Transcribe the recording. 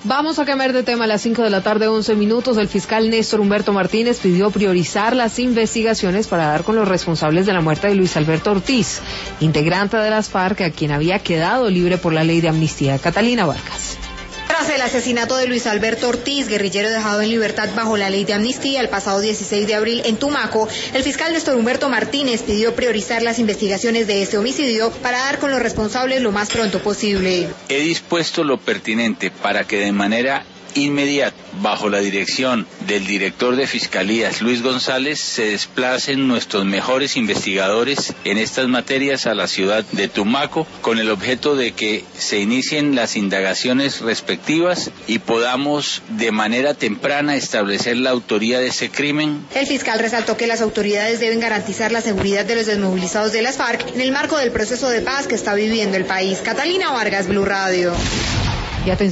Vamos a cambiar de tema a las 5 de la tarde, 11 minutos. El fiscal Néstor Humberto Martínez pidió priorizar las investigaciones para dar con los responsables de la muerte de Luis Alberto Ortiz, integrante de las FARC, a quien había quedado libre por la ley de amnistía. Catalina Vargas. Tras el asesinato de Luis Alberto Ortiz, guerrillero dejado en libertad bajo la ley de amnistía el pasado 16 de abril en Tumaco, el fiscal Néstor Humberto Martínez pidió priorizar las investigaciones de este homicidio para dar con los responsables lo más pronto posible. He dispuesto lo pertinente para que de manera inmediata, bajo la dirección del director de Fiscalías, Luis González, se desplacen nuestros mejores investigadores en estas materias a la ciudad de Tumaco, con el objeto de que se inicien las indagaciones respectivas y podamos de manera temprana establecer la autoría de ese crimen. El fiscal resaltó que las autoridades deben garantizar la seguridad de los desmovilizados de las FARC en el marco del proceso de paz que está viviendo el país. Catalina Vargas, Blue Radio. Y atención.